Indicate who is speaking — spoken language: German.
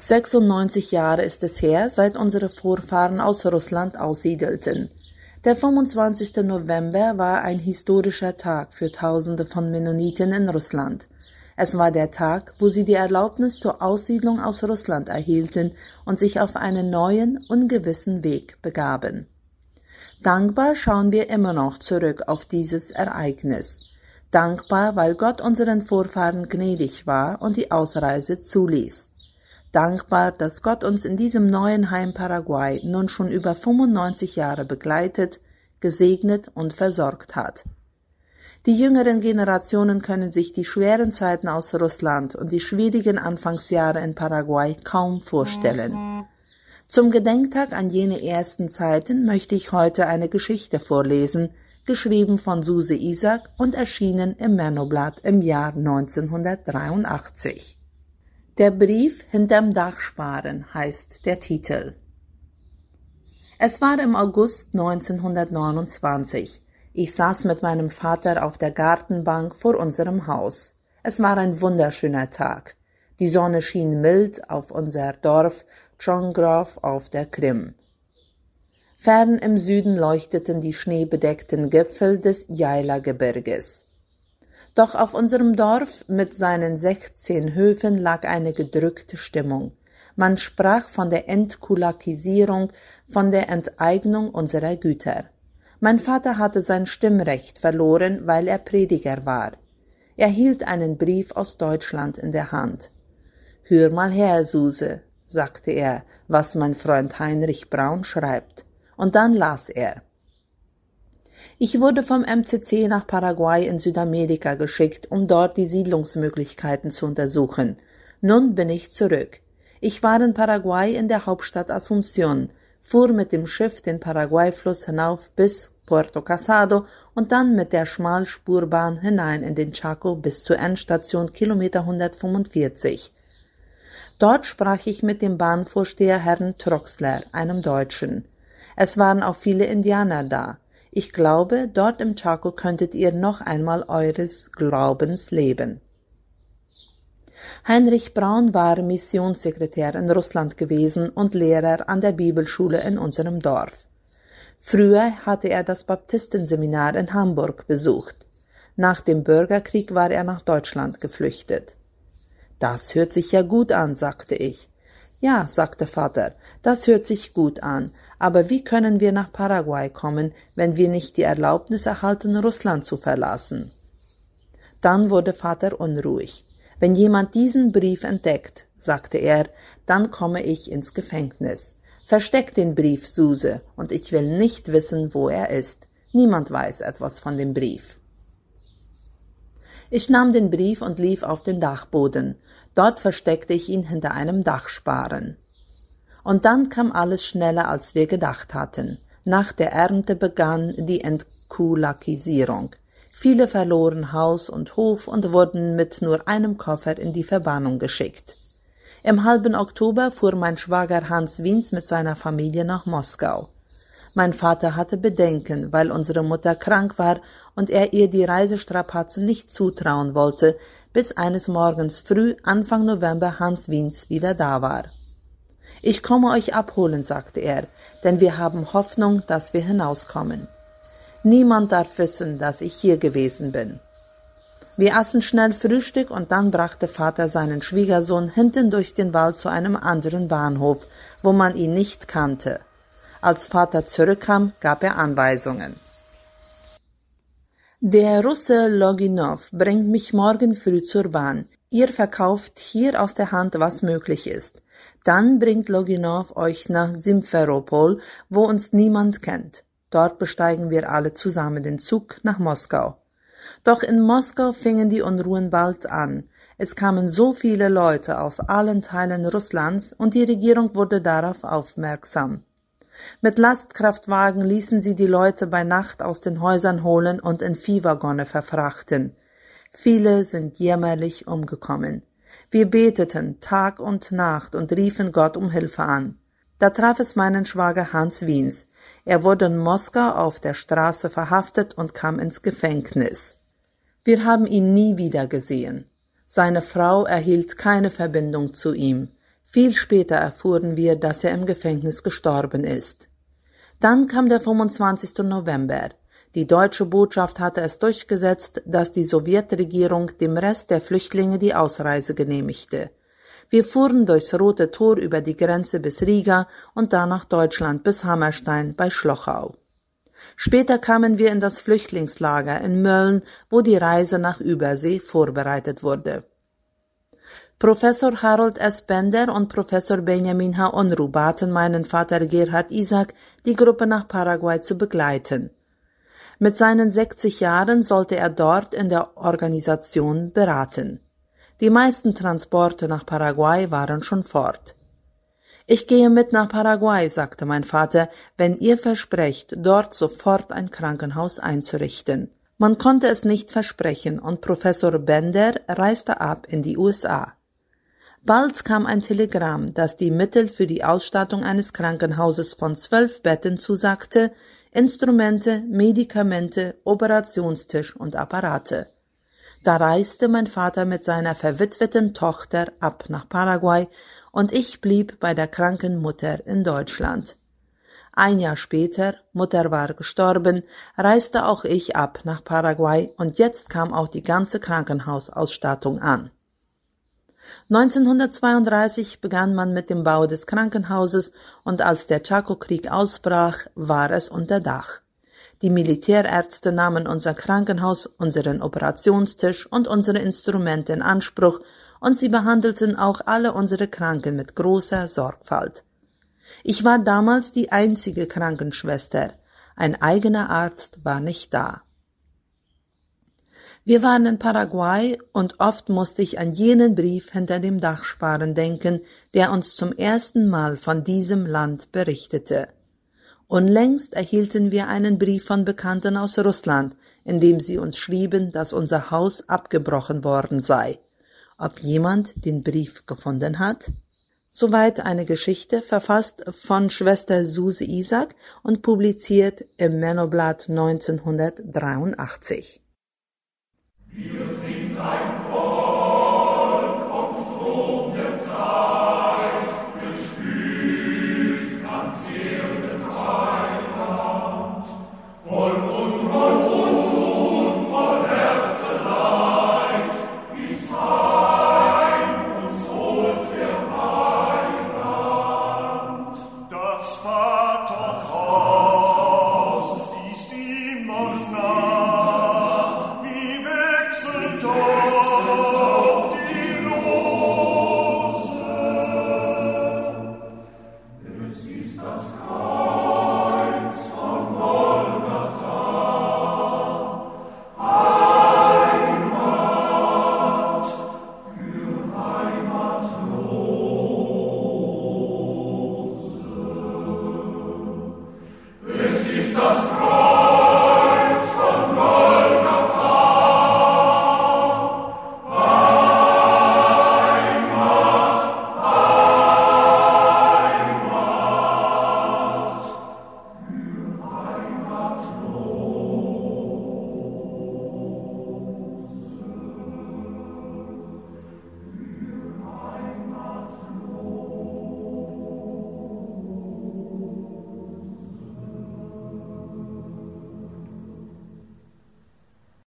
Speaker 1: 96 Jahre ist es her, seit unsere Vorfahren aus Russland aussiedelten. Der 25. November war ein historischer Tag für Tausende von Mennoniten in Russland. Es war der Tag, wo sie die Erlaubnis zur Aussiedlung aus Russland erhielten und sich auf einen neuen, ungewissen Weg begaben. Dankbar schauen wir immer noch zurück auf dieses Ereignis. Dankbar, weil Gott unseren Vorfahren gnädig war und die Ausreise zuließ. Dankbar, dass Gott uns in diesem neuen Heim Paraguay nun schon über 95 Jahre begleitet, gesegnet und versorgt hat. Die jüngeren Generationen können sich die schweren Zeiten aus Russland und die schwierigen Anfangsjahre in Paraguay kaum vorstellen. Zum Gedenktag an jene ersten Zeiten möchte ich heute eine Geschichte vorlesen, geschrieben von Suse Isaac und erschienen im Männerblatt im Jahr 1983. Der Brief hinterm Dachsparren heißt der Titel. Es war im August 1929. Ich saß mit meinem Vater auf der Gartenbank vor unserem Haus. Es war ein wunderschöner Tag. Die Sonne schien mild auf unser Dorf Tschongrov auf der Krim. Fern im Süden leuchteten die schneebedeckten Gipfel des Jaila-Gebirges. Doch auf unserem Dorf mit seinen 16 Höfen lag eine gedrückte Stimmung. Man sprach von der Entkulakisierung, von der Enteignung unserer Güter. Mein Vater hatte sein Stimmrecht verloren, weil er Prediger war. Er hielt einen Brief aus Deutschland in der Hand. »Hör mal her, Suse«, sagte er, »was mein Freund Heinrich Braun schreibt.« Und dann las er. Ich wurde vom MCC nach Paraguay in Südamerika geschickt, um dort die Siedlungsmöglichkeiten zu untersuchen. Nun bin ich zurück. Ich war in Paraguay in der Hauptstadt Asunción, fuhr mit dem Schiff den Paraguay-Fluss hinauf bis Puerto Casado und dann mit der Schmalspurbahn hinein in den Chaco bis zur Endstation Kilometer 145. Dort sprach ich mit dem Bahnvorsteher Herrn Troxler, einem Deutschen. Es waren auch viele Indianer da. Ich glaube, dort im Chaco könntet ihr noch einmal eures Glaubens leben. Heinrich Braun war Missionssekretär in Russland gewesen und Lehrer an der Bibelschule in unserem Dorf. Früher hatte er das Baptistenseminar in Hamburg besucht. Nach dem Bürgerkrieg war er nach Deutschland geflüchtet. »Das hört sich ja gut an«, sagte ich. »Ja«, sagte Vater, »das hört sich gut an. Aber wie können wir nach Paraguay kommen, wenn wir nicht die Erlaubnis erhalten, Russland zu verlassen?« Dann wurde Vater unruhig. »Wenn jemand diesen Brief entdeckt«, sagte er, »dann komme ich ins Gefängnis. Versteck den Brief, Suse, und ich will nicht wissen, wo er ist. Niemand weiß etwas von dem Brief.« Ich nahm den Brief und lief auf den Dachboden. Dort versteckte ich ihn hinter einem Dachsparren. Und dann kam alles schneller, als wir gedacht hatten. Nach der Ernte begann die Entkulakisierung. Viele verloren Haus und Hof und wurden mit nur einem Koffer in die Verbannung geschickt. Im halben Oktober fuhr mein Schwager Hans Wiens mit seiner Familie nach Moskau. Mein Vater hatte Bedenken, weil unsere Mutter krank war und er ihr die Reisestrapazen nicht zutrauen wollte, bis eines Morgens früh, Anfang November, Hans Wiens wieder da war. »Ich komme euch abholen«, sagte er, »denn wir haben Hoffnung, dass wir hinauskommen. Niemand darf wissen, dass ich hier gewesen bin.« Wir aßen schnell Frühstück und dann brachte Vater seinen Schwiegersohn hinten durch den Wald zu einem anderen Bahnhof, wo man ihn nicht kannte. Als Vater zurückkam, gab er Anweisungen. »Der Russe Loginow bringt mich morgen früh zur Bahn. Ihr verkauft hier aus der Hand, was möglich ist. Dann bringt Loginow euch nach Simferopol, wo uns niemand kennt. Dort besteigen wir alle zusammen den Zug nach Moskau.« Doch in Moskau fingen die Unruhen bald an. Es kamen so viele Leute aus allen Teilen Russlands und die Regierung wurde darauf aufmerksam. Mit Lastkraftwagen ließen sie die Leute bei Nacht aus den Häusern holen und in Viehwaggone verfrachten. Viele sind jämmerlich umgekommen. Wir beteten Tag und Nacht und riefen Gott um Hilfe an. Da traf es meinen Schwager Hans Wiens. Er wurde in Moskau auf der Straße verhaftet und kam ins Gefängnis. Wir haben ihn nie wieder gesehen. Seine Frau erhielt keine Verbindung zu ihm. Viel später erfuhren wir, dass er im Gefängnis gestorben ist. Dann kam der 25. November. Die deutsche Botschaft hatte es durchgesetzt, dass die Sowjetregierung dem Rest der Flüchtlinge die Ausreise genehmigte. Wir fuhren durchs Rote Tor über die Grenze bis Riga und dann nach Deutschland bis Hammerstein bei Schlochau. Später kamen wir in das Flüchtlingslager in Mölln, wo die Reise nach Übersee vorbereitet wurde. Professor Harold S. Bender und Professor Benjamin H. Unruh baten meinen Vater Gerhard Isaac, die Gruppe nach Paraguay zu begleiten. Mit seinen 60 Jahren sollte er dort in der Organisation beraten. Die meisten Transporte nach Paraguay waren schon fort. »Ich gehe mit nach Paraguay«, sagte mein Vater, »wenn ihr versprecht, dort sofort ein Krankenhaus einzurichten.« Man konnte es nicht versprechen und Professor Bender reiste ab in die USA. Bald kam ein Telegramm, das die Mittel für die Ausstattung eines Krankenhauses von 12 Betten zusagte, Instrumente, Medikamente, Operationstisch und Apparate. Da reiste mein Vater mit seiner verwitweten Tochter ab nach Paraguay und ich blieb bei der kranken Mutter in Deutschland. Ein Jahr später, Mutter war gestorben, reiste auch ich ab nach Paraguay und jetzt kam auch die ganze Krankenhausausstattung an. 1932 begann man mit dem Bau des Krankenhauses und als der Chaco-Krieg ausbrach, war es unter Dach. Die Militärärzte nahmen unser Krankenhaus, unseren Operationstisch und unsere Instrumente in Anspruch und sie behandelten auch alle unsere Kranken mit großer Sorgfalt. Ich war damals die einzige Krankenschwester. Ein eigener Arzt war nicht da. Wir waren in Paraguay und oft musste ich an jenen Brief hinter dem Dachsparren denken, der uns zum ersten Mal von diesem Land berichtete. Unlängst erhielten wir einen Brief von Bekannten aus Russland, in dem sie uns schrieben, dass unser Haus abgebrochen worden sei. Ob jemand den Brief gefunden hat? Soweit eine Geschichte, verfasst von Schwester Suse Isaac und publiziert im Männerblatt 1983.